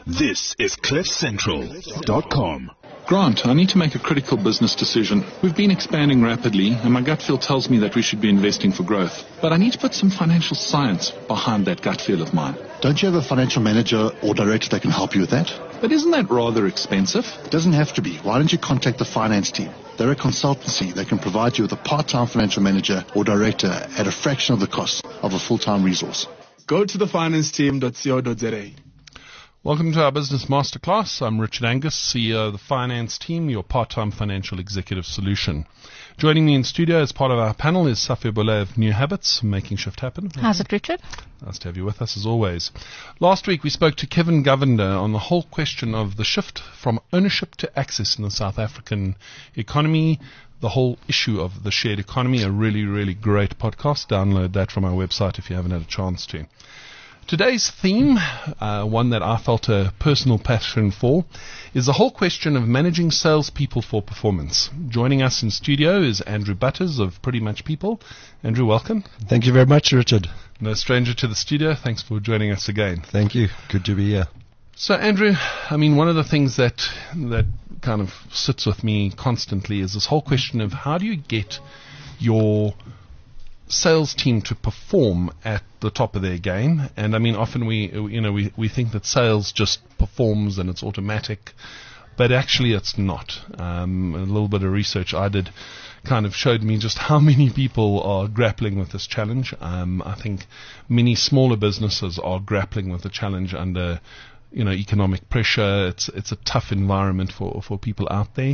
This is CliffCentral.com. Grant, I need to make a critical business decision. We've been expanding rapidly, and my gut feel tells me that we should be investing for growth. But I need to put some financial science behind that gut feel of mine. Don't you have a financial manager or director that can help you with that? But isn't that rather expensive? It doesn't have to be. Why don't you contact the finance team? They're a consultancy that can provide you with a part-time financial manager or director at a fraction of the cost of a full-time resource. Go to thefinanceteam.co.za. Welcome to our Business Masterclass. I'm Richard Angus, CEO of the Finance Team, your part-time financial executive solution. Joining me in studio as part of our panel is Safia Boulay of New Habits, Making Shift Happen. How's it, Richard? Nice to have you with us as always. Last week we spoke to Kevin Govender on the whole question of the shift from ownership to access in the South African economy, the whole issue of the shared economy, a really, really great podcast. Download that from our website if you haven't had a chance to. Today's theme, one that I felt a personal passion for, is the whole question of managing salespeople for performance. Joining us in studio is Andrew Butters of Pretty Much People. Andrew, welcome. Thank you very much, Richard. No stranger to the studio. Thanks for joining us again. Thank you. Good to be here. So, Andrew, I mean, one of the things that kind of sits with me constantly is this whole question of how do you get your sales team to perform at the top of their game. And I mean, often we think that sales just performs and it's automatic, but actually it's not. A little bit of research I did kind of showed me just how many people are grappling with this challenge. I think many smaller businesses are grappling with the challenge under economic pressure. It's a tough environment for people out there.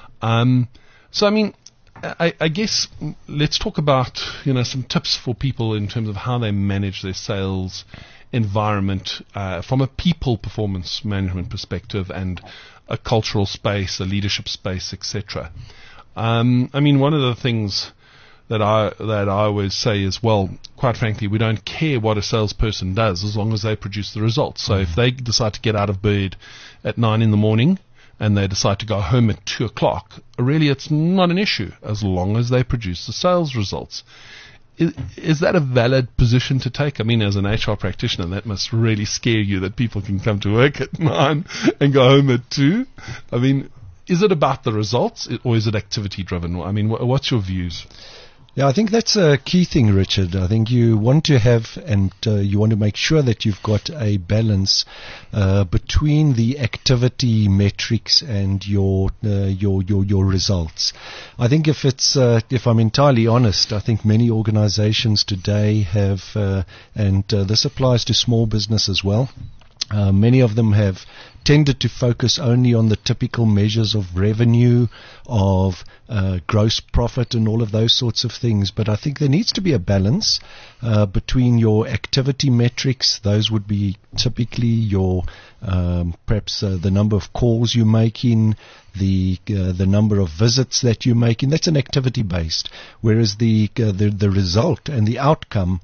So I mean, I guess let's talk about some tips for people in terms of how they manage their sales environment from a people performance management perspective and a cultural space, a leadership space, etc. I mean, one of the things that I always say is, well, quite frankly, we don't care what a salesperson does as long as they produce the results. So if they decide to get out of bed at 9 a.m. and they decide to go home at 2 o'clock, really it's not an issue as long as they produce the sales results. Is that a valid position to take? I mean, as an HR practitioner, that must really scare you that people can come to work at 9 and go home at 2. I mean, is it about the results or is it activity driven? I mean, what's your views? Yeah, I think that's a key thing, Richard. I think you want to have and you want to make sure that you've got a balance between the activity metrics and your results. I think if I'm entirely honest, I think many organizations today have, and this applies to small business as well, many of them have tended to focus only on the typical measures of revenue, of gross profit and all of those sorts of things. But I think there needs to be a balance between your activity metrics. Those would be typically your perhaps the number of calls you make in, the number of visits that you make, and that's an activity based. Whereas the result and the outcome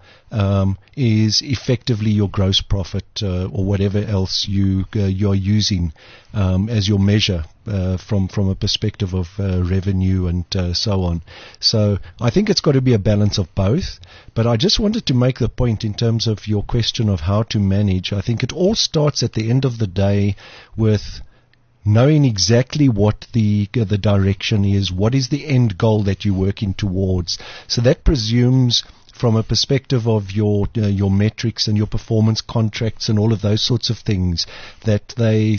is effectively your gross profit or whatever else you are using as your measure from a perspective of revenue and so on. So I think it's got to be a balance of both. But I just wanted to make the point in terms of your question of how to manage. I think it all starts at the end of the day with knowing exactly what the direction is, what is the end goal that you're working towards. So that presumes, from a perspective of your metrics and your performance contracts and all of those sorts of things, that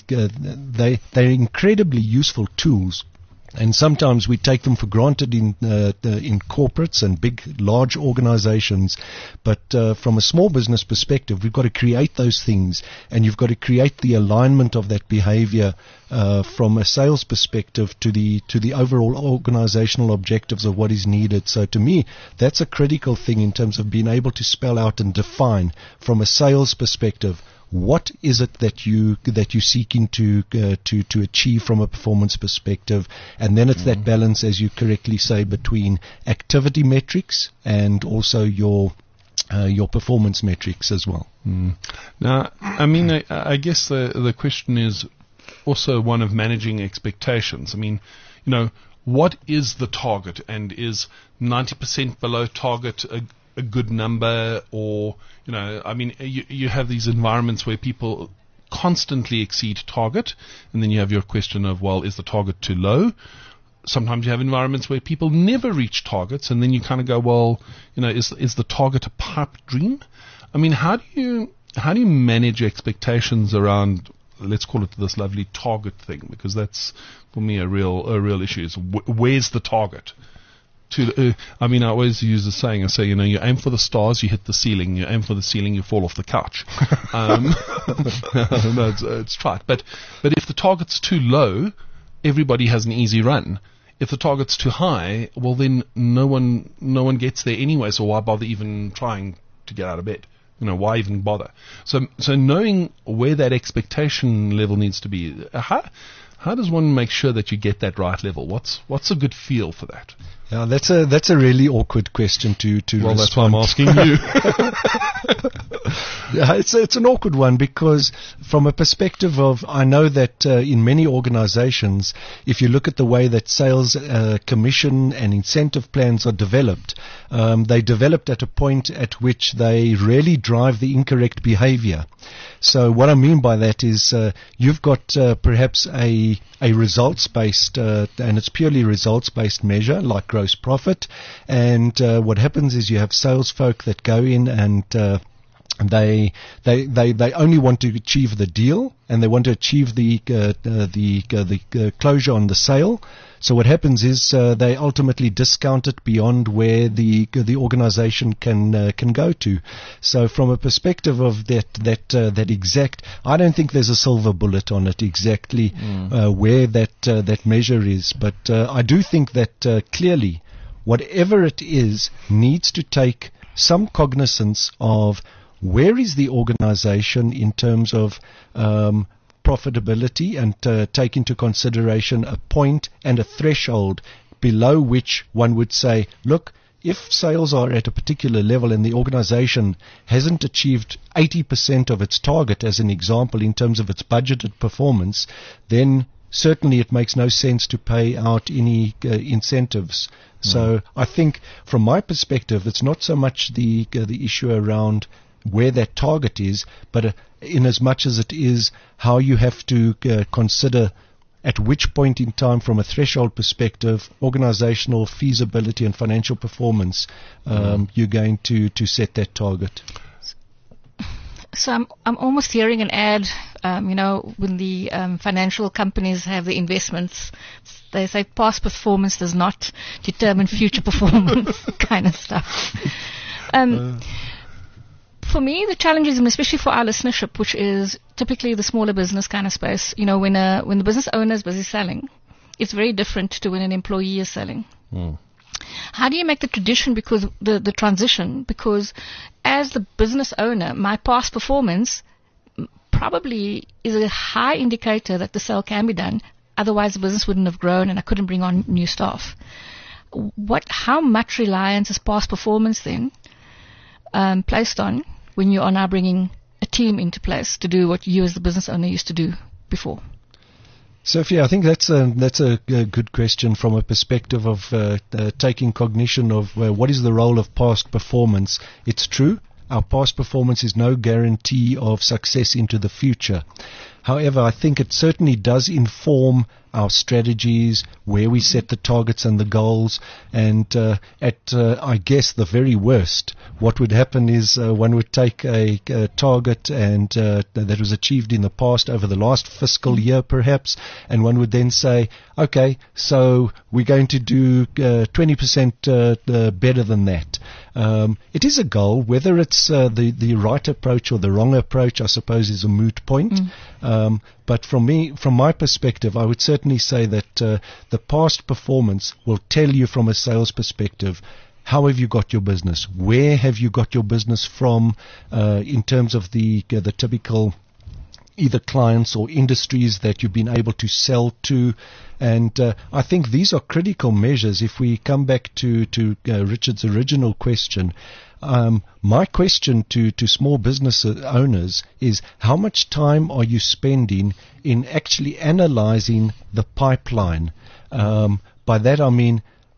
they're incredibly useful tools. And sometimes we take them for granted in corporates and big, large organizations. But from a small business perspective, we've got to create those things, and you've got to create the alignment of that behavior from a sales perspective to the overall organizational objectives of what is needed. So to me, that's a critical thing in terms of being able to spell out and define from a sales perspective what is it that you're seeking to achieve from a performance perspective, and then it's that balance, as you correctly say, between activity metrics and also your performance metrics as well. Now, I mean, I guess the question is also one of managing expectations. I mean, what is the target, and is 90% below target a good number? Or, I mean, you have these environments where people constantly exceed target, and then you have your question of, well, is the target too low? Sometimes you have environments where people never reach targets, and then you kind of go, well, is the target a pipe dream? I mean, how do you manage expectations around, let's call it this lovely target thing, because that's for me a real issue. Is where's the target? I always use the saying. I say, you aim for the stars, you hit the ceiling. You aim for the ceiling, you fall off the couch. No, it's trite. But if the target's too low, everybody has an easy run. If the target's too high, well, then no one gets there anyway. So why bother even trying to get out of bed? Why even bother? So knowing where that expectation level needs to be, how does one make sure that you get that right level? What's a good feel for that? Yeah, that's a really awkward question to well, respond. That's why I'm asking you. Yeah, it's an awkward one, because from a perspective of, I know that in many organizations, if you look at the way that sales commission and incentive plans are developed, they developed at a point at which they really drive the incorrect behavior. So what I mean by that is you've got perhaps a results-based, and it's purely results-based measure like gross profit, and what happens is you have sales folk that go in and they only want to achieve the deal, and they want to achieve the closure on the sale. So what happens is they ultimately discount it beyond where the organization can go to. So from a perspective of that exact, I don't think there's a silver bullet on it exactly where that measure is. But I do think that clearly, whatever it is, needs to take some cognizance of where is the organization in terms of profitability, and take into consideration a point and a threshold below which one would say, look, if sales are at a particular level and the organization hasn't achieved 80% of its target, as an example, in terms of its budgeted performance, then certainly it makes no sense to pay out any incentives. So I think from my perspective, it's not so much the issue around where that target is, but in as much as it is how you have to consider at which point in time, from a threshold perspective, organizational feasibility and financial performance, you're going to set that target. So I'm almost hearing an ad, when the financial companies have the investments, they say past performance does not determine future performance, kind of stuff. For me, the challenge is, and especially for our listenership, which is typically the smaller business kind of space, when the business owner is busy selling, it's very different to when an employee is selling. How do you make the transition, because as the business owner, my past performance probably is a high indicator that the sale can be done. Otherwise, the business wouldn't have grown and I couldn't bring on new staff. How much reliance is past performance then placed on when you are now bringing a team into place to do what you as the business owner used to do before? Sophia, I think that's a good question from a perspective of taking cognition of what is the role of past performance. It's true, our past performance is no guarantee of success into the future. However, I think it certainly does inform our strategies, where we set the targets and the goals, and I guess the very worst, what would happen is one would take a target and that was achieved in the past over the last fiscal year perhaps, and one would then say, okay, so we're going to do 20% better than that. It is a goal. Whether it's the right approach or the wrong approach, I suppose, is a moot point. But from my perspective, I would certainly say that the past performance will tell you from a sales perspective, how have you got your business? Where have you got your business from in terms of the typical either clients or industries that you've been able to sell to? And I think these are critical measures. If we come back to Richard's original question, my question to small business owners is, how much time are you spending in actually analyzing the pipeline? By that I mean,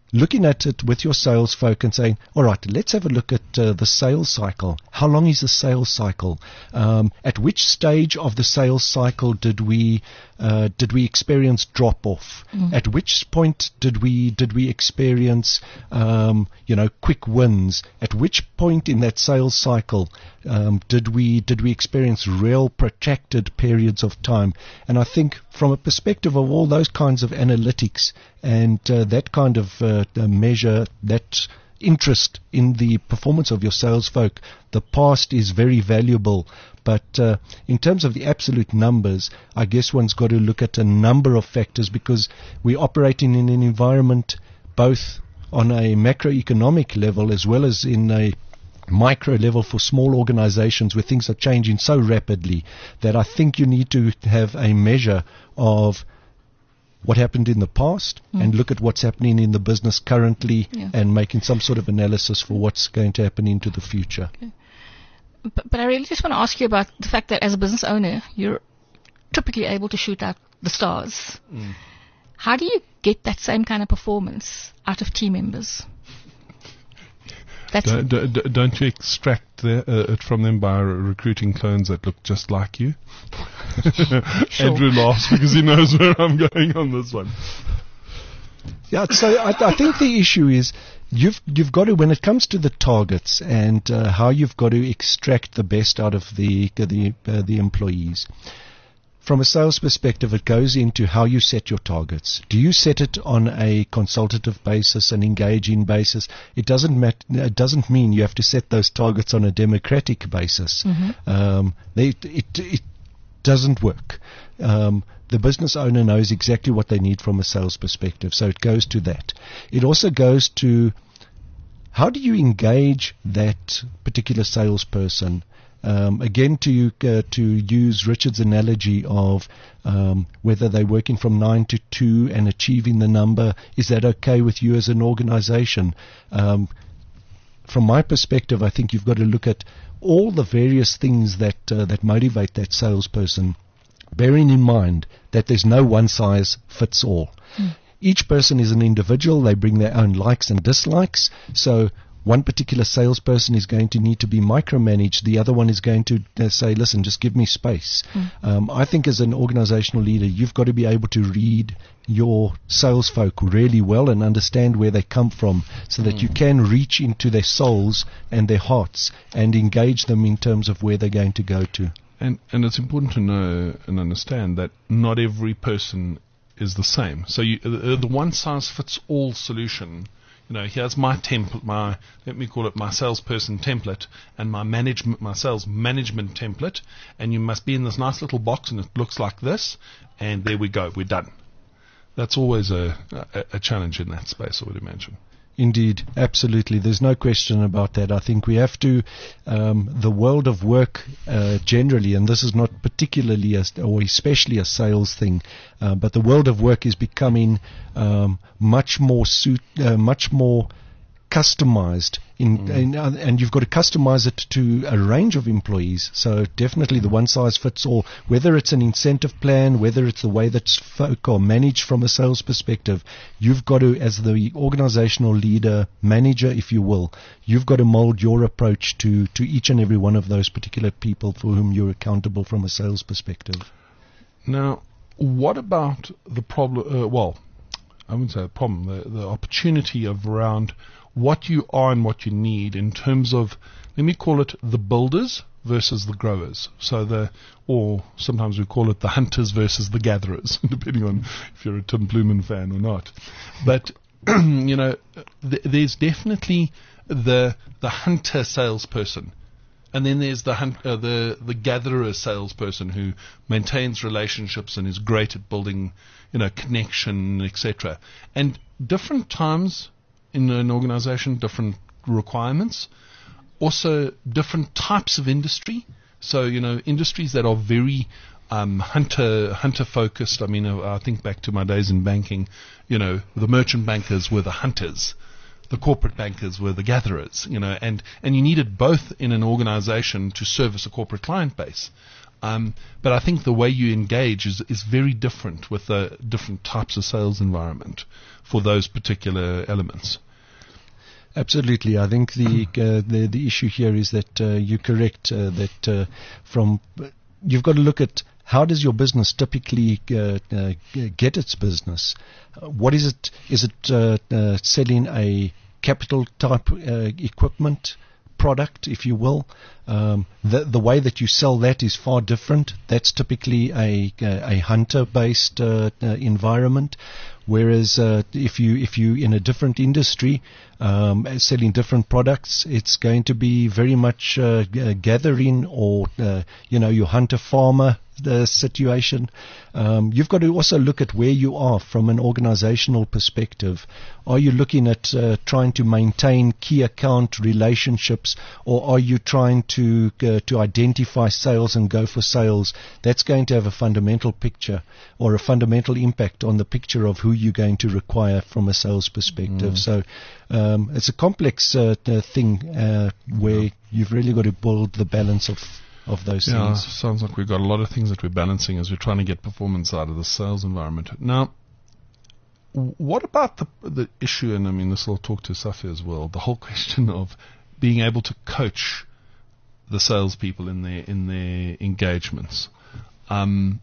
looking at it with your sales folk and saying, all right, let's have a look at the sales cycle. How long is the sales cycle? At which stage of the sales cycle did we experience drop off? At which point did we experience quick wins? At which point in that sales cycle did we experience real protracted periods of time? And I think from a perspective of all those kinds of analytics and that kind of measure, that interest in the performance of your sales folk, the past is very valuable. But in terms of the absolute numbers, I guess one's got to look at a number of factors, because we're operating in an environment both on a macroeconomic level as well as in a micro level for small organizations where things are changing so rapidly that I think you need to have a measure of what happened in the past and look at what's happening in the business currently and making some sort of analysis for what's going to happen into the future. Okay. But I really just want to ask you about the fact that as a business owner, you're typically able to shoot out the stars. How do you get that same kind of performance out of team members? Don't you extract it from them by recruiting clones that look just like you? Sure. Andrew laughs because he knows where I'm going on this one. Yeah, so I think the issue is you've got to, when it comes to the targets and how you've got to extract the best out of the employees. From a sales perspective, it goes into how you set your targets. Do you set it on a consultative basis, an engaging basis? It doesn't mean you have to set those targets on a democratic basis. It doesn't work. The business owner knows exactly what they need from a sales perspective, so it goes to that. It also goes to how do you engage that particular salesperson. Again, to use Richard's analogy of whether they're working from 9 to 2 and achieving the number, is that okay with you as an organization? From my perspective, I think you've got to look at all the various things that motivate that salesperson, bearing in mind that there's no one size fits all. Each person is an individual. They bring their own likes and dislikes. So one particular salesperson is going to need to be micromanaged. The other one is going to say, listen, just give me space. I think as an organizational leader, you've got to be able to read your sales folk really well and understand where they come from so that you can reach into their souls and their hearts and engage them in terms of where they're going to go to. And it's important to know and understand that not every person is the same. So the one-size-fits-all solution, here's my template, let me call it my salesperson template, and my sales management template, and you must be in this nice little box, and it looks like this, and there we go, we're done. That's always a challenge in that space, I would imagine. Indeed, absolutely. There's no question about that. I think we have to, the world of work generally, and this is not particularly or especially a sales thing, but the world of work is becoming much more customized, and you've got to customize it to a range of employees. So definitely the one size fits all, whether it's an incentive plan, whether it's the way that folk are managed from a sales perspective, you've got to, as the organizational leader, manager, if you will, you've got to mold your approach to each and every one of those particular people for whom you're accountable from a sales perspective. Now, what about the problem, I wouldn't say the problem, the opportunity of around what you are and what you need in terms of, let me call it the builders versus the growers. Or sometimes we call it the hunters versus the gatherers, depending on if you're a Tim Plewman fan or not. But, there's definitely the hunter salesperson. And then there's the gatherer salesperson who maintains relationships and is great at building, connection, etc. And different times in an organization, different requirements, also different types of industry. So, industries that are very hunter focused. I mean, I think back to my days in banking, the merchant bankers were the hunters. The corporate bankers were the gatherers, and you needed both in an organization to service a corporate client base. But I think the way you engage is very different with the different types of sales environment for those particular elements. Absolutely. I think the issue here is that you're correct that you've got to look at how does your business typically get its business. What is it? Is it selling a capital type equipment product, if you will? The way that you sell that is far different. That's typically a hunter-based environment. Whereas if you in a different industry selling different products, it's going to be very much gathering or your hunter-farmer situation. You've got to also look at where you are from an organizational perspective. Are you looking at trying to maintain key account relationships, or are you trying to identify sales and go for sales? That's going to have a fundamental picture or a fundamental impact on the picture of who you're going to require from a sales perspective. So it's a complex thing where you've really got to build the balance of those things. Sounds like we've got a lot of things that we're balancing as we're trying to get performance out of the sales environment. Now, what about the issue, and I mean this will talk to Safi as well, the whole question of being able to coach the salespeople in their engagements. I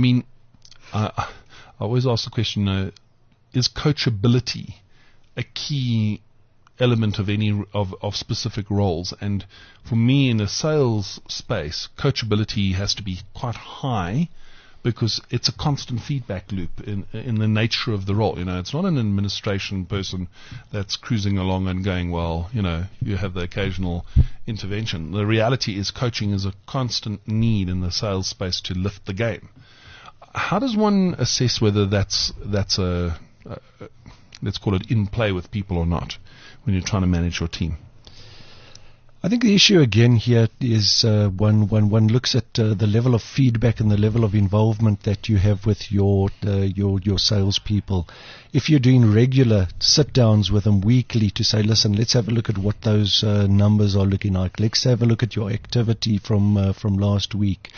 always ask the question, is coachability a key element of any of specific roles? And for me, in a sales space, coachability has to be quite high, because it's a constant feedback loop in the nature of the role. It's not an administration person that's cruising along and going, well, you have the occasional intervention. The reality is coaching is a constant need in the sales space to lift the game. How does one assess whether that's a let's call it in play with people or not when you're trying to manage your team? I think the issue again here is when one looks at the level of feedback and the level of involvement that you have with your salespeople. If you're doing regular sit-downs with them weekly to say, listen, let's have a look at what those numbers are looking like. Let's have a look at your activity from last week.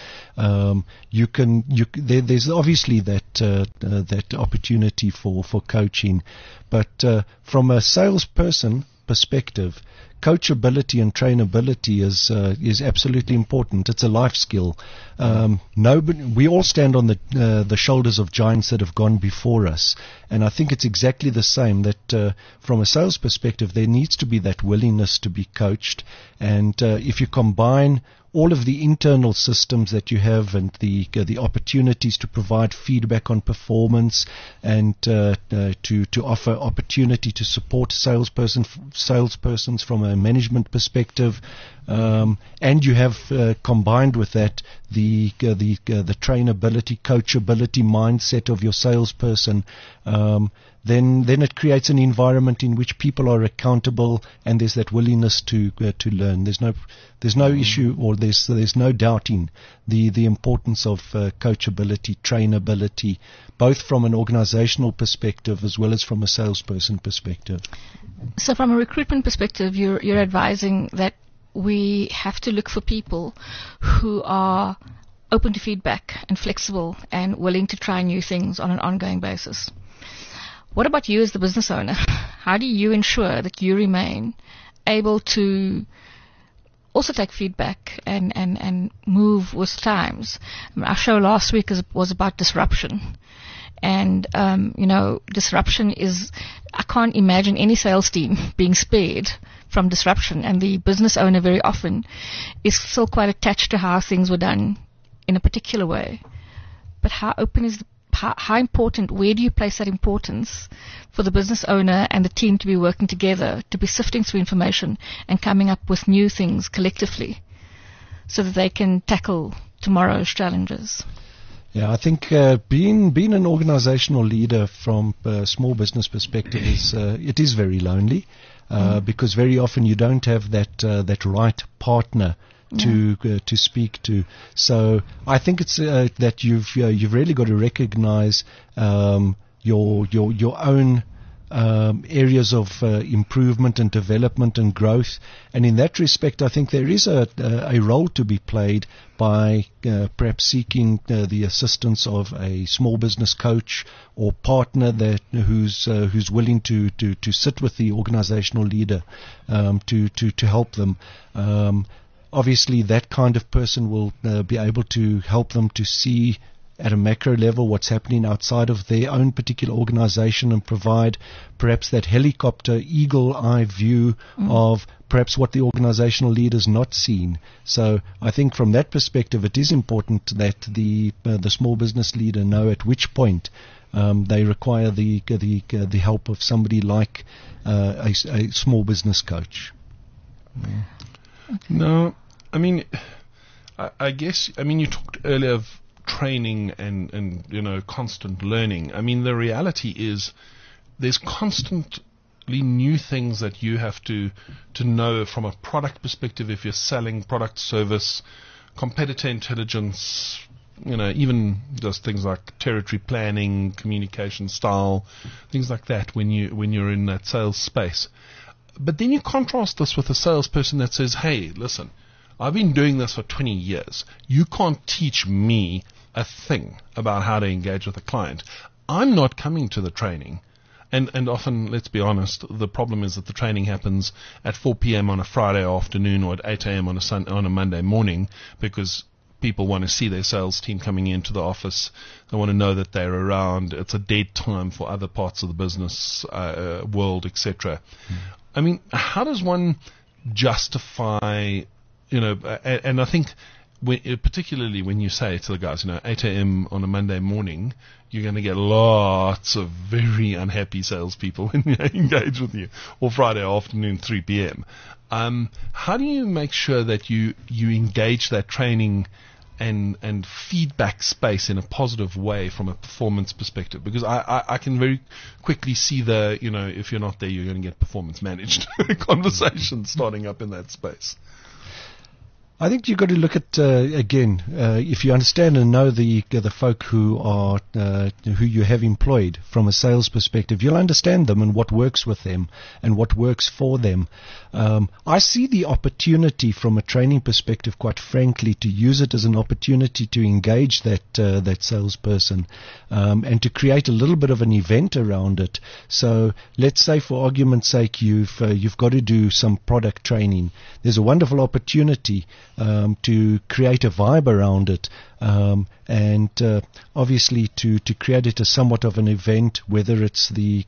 There's obviously that opportunity for coaching, but from a salesperson perspective, coachability and trainability is absolutely important. It's a life skill. We all stand on the shoulders of giants that have gone before us, and I think it's exactly the same. That from a sales perspective, there needs to be that willingness to be coached, and if you combine all of the internal systems that you have and the opportunities to provide feedback on performance and to offer opportunity to support salespersons from a management perspective, and you have combined with that the trainability, coachability mindset of your salesperson, then it creates an environment in which people are accountable and there's that willingness to learn. There's no issue, or there's no doubting the importance of coachability, trainability, both from an organizational perspective as well as from a salesperson perspective. So from a recruitment perspective, you're advising that we have to look for people who are open to feedback and flexible and willing to try new things on an ongoing basis. What about you as the business owner? How do you ensure that you remain able to also take feedback and move with times? Our show last week was about disruption. And, disruption is, I can't imagine any sales team being spared from disruption. And the business owner very often is still quite attached to how things were done in a particular way. But how open is how important, where do you place that importance for the business owner and the team to be working together, to be sifting through information and coming up with new things collectively so that they can tackle tomorrow's challenges? Yeah, I think being an organizational leader from a small business perspective it is very lonely because very often you don't have that right partner to speak to. So I think it's that you've really got to recognize your own areas of improvement and development and growth. And in that respect, I think there is a role to be played by perhaps seeking the assistance of a small business coach or partner that who's willing to sit with the organizational leader to help them. Obviously, that kind of person will be able to help them to see at a macro level what's happening outside of their own particular organization and provide perhaps that helicopter eagle eye view of perhaps what the organizational leader's not seen. So I think from that perspective it is important that the small business leader know at which point they require the help of somebody like a small business coach. No, I mean, I guess, you talked earlier of training and constant learning. I mean, the reality is there's constantly new things that you have to know from a product perspective if you're selling product, service, competitor intelligence, even just things like territory planning, communication style, things like that when you're in that sales space. But then you contrast this with a salesperson that says, hey, listen, I've been doing this for 20 years. You can't teach me a thing about how to engage with a client. I'm not coming to the training. And often, let's be honest, the problem is that the training happens at 4 p.m. on a Friday afternoon or at 8 a.m. on a Monday morning because people want to see their sales team coming into the office. They want to know that they're around. It's a dead time for other parts of the business world, etc. I mean, how does one justify, and I think particularly when you say to the guys, 8 a.m. on a Monday morning, you're going to get lots of very unhappy salespeople when they engage with you, or Friday afternoon, 3 p.m. How do you make sure that you engage that training and feedback space in a positive way from a performance perspective? Because I can very quickly see if you're not there, you're going to get performance managed conversations starting up in that space. I think you've got to look at again, if you understand and know the folk who you have employed from a sales perspective, you'll understand them and what works with them and what works for them. I see the opportunity from a training perspective, quite frankly, to use it as an opportunity to engage that salesperson and to create a little bit of an event around it. So let's say, for argument's sake, you've got to do some product training. There's a wonderful opportunity to create a vibe around it, and obviously to create it as somewhat of an event, whether it's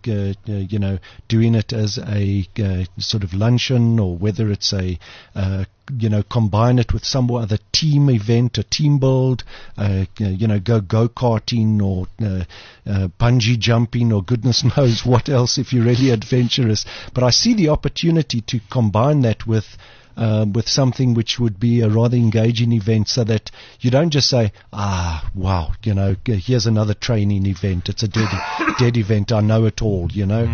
doing it as a sort of luncheon, or whether it's a combine it with some other team event, a team build, go-karting or bungee jumping or goodness knows what else if you're really adventurous. But I see the opportunity to combine that with something which would be a rather engaging event, so that you don't just say, wow, here's another training event. It's a dead event. I know it all,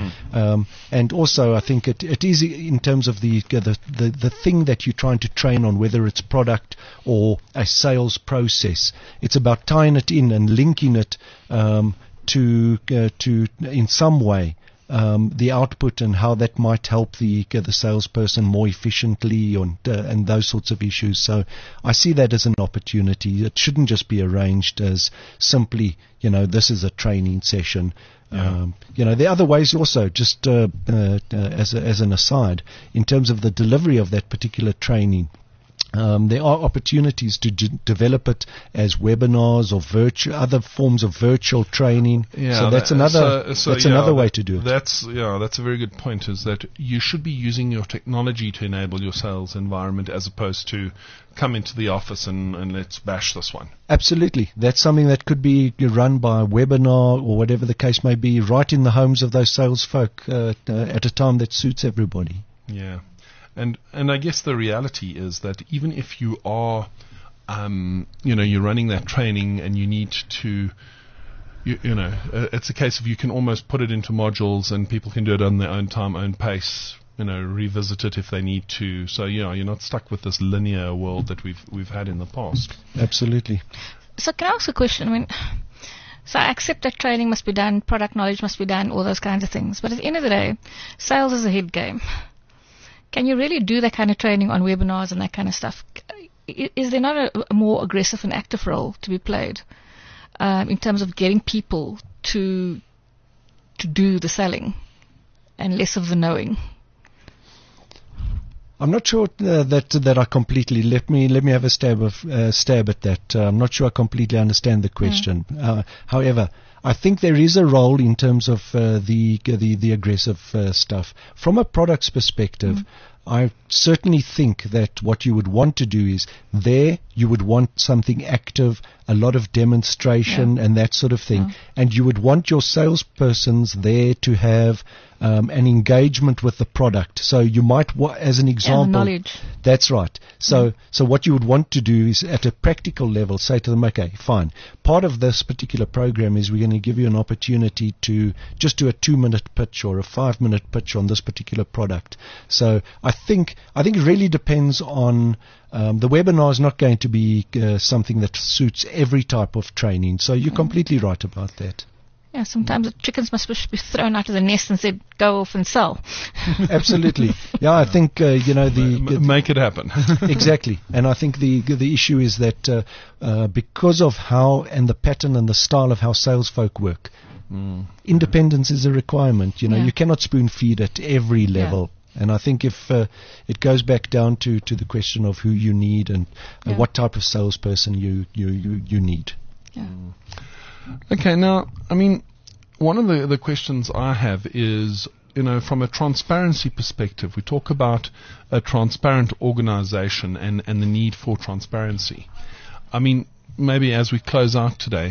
And also, I think it is in terms of the thing that you're trying to train on, whether it's product or a sales process. It's about tying it in and linking it to in some way. The output and how that might help the salesperson more efficiently and those sorts of issues. So I see that as an opportunity. It shouldn't just be arranged as simply, this is a training session. Yeah. There are other ways also, just as an aside, in terms of the delivery of that particular training. There are opportunities to develop it as webinars or other forms of virtual training. Yeah, so that's another way to do it. That's a very good point, is that you should be using your technology to enable your sales environment as opposed to come into the office and let's bash this one. Absolutely. That's something that could be run by a webinar or whatever the case may be, right in the homes of those sales folk at a time that suits everybody. Yeah. And I guess the reality is that even if you are, you're running that training and you need to, it's a case of you can almost put it into modules and people can do it on their own time, own pace, revisit it if they need to. So, you're not stuck with this linear world that we've had in the past. Absolutely. So can I ask a question? So I accept that training must be done, product knowledge must be done, all those kinds of things. But at the end of the day, sales is a head game. Can you really do that kind of training on webinars and that kind of stuff? Is there not a more aggressive and active role to be played in terms of getting people to do the selling and less of the knowing? I'm not sure that I completely. Let me have a stab at that. I'm not sure I completely understand the question. However, I think there is a role in terms of the aggressive stuff from a product's perspective. I certainly think that what you would want to do is you would want something active, a lot of demonstration and that sort of thing. And you would want your salespersons there to have an engagement with the product. So you might, as an example, knowledge. That's right. So what you would want to do is at a practical level say to them, okay, fine. Part of this particular program is we're going to give you an opportunity to just do a 2-minute pitch or a 5-minute pitch on this particular product. So I think it really depends on the webinar is not going to be something that suits every type of training. So you're completely right about that. Yeah, sometimes the chickens must be thrown out of the nest and said, go off and sell. Absolutely. Yeah, I think, make it happen. Exactly. And I think the issue is that because of how and the pattern and the style of how sales folk work, independence is a requirement. You cannot spoon feed at every level. And I think if it goes back down to the question of who you need and what type of salesperson you need. Yeah. Okay, now, I mean, one of the questions I have is, from a transparency perspective, we talk about a transparent organization and the need for transparency. I mean, maybe as we close out today,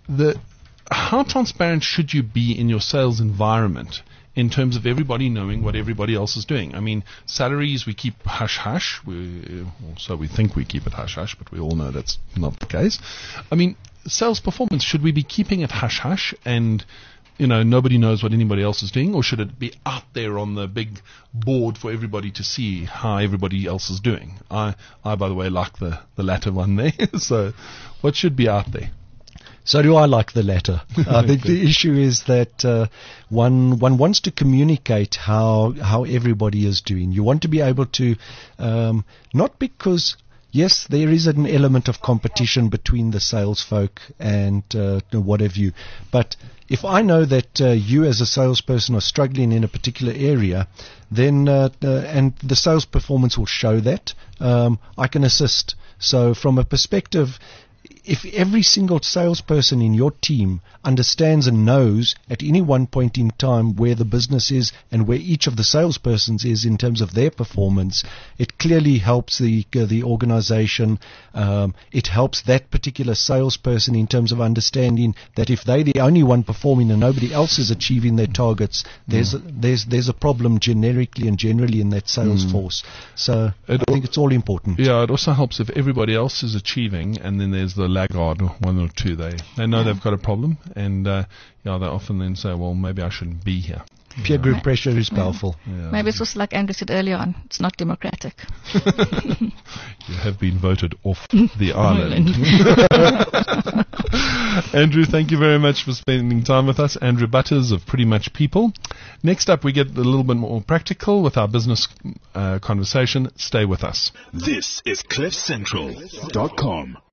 how transparent should you be in your sales environment in terms of everybody knowing what everybody else is doing? I mean, salaries we keep hush-hush. So we think we keep it hush-hush, but we all know that's not the case. I mean, sales performance, should we be keeping it hush-hush and, nobody knows what anybody else is doing? Or should it be out there on the big board for everybody to see how everybody else is doing? I by the way, like the latter one there. So what should be out there? So do I like the latter. I think the issue is that one wants to communicate how everybody is doing. You want to be able to, not because, yes, there is an element of competition between the sales folk and what have you, but if I know that you as a salesperson are struggling in a particular area, then and the sales performance will show that, I can assist. So from a perspective, if every single salesperson in your team understands and knows at any one point in time where the business is and where each of the salespersons is in terms of their performance, it clearly helps the organization. It helps that particular salesperson in terms of understanding that if they're the only one performing and nobody else is achieving their targets, there's a problem generically and generally in that sales force. So I think it's all important. Yeah, it also helps if everybody else is achieving and then there's the laggard, one or two, they know they've got a problem, and they often then say, well, maybe I shouldn't be here. Peer group pressure is powerful. Yeah. Maybe it's also like Andrew said earlier on, it's not democratic. You have been voted off the island. Andrew, thank you very much for spending time with us. Andrew Butters of Pretty Much People. Next up, we get a little bit more practical with our business conversation. Stay with us. This is CliffCentral.com.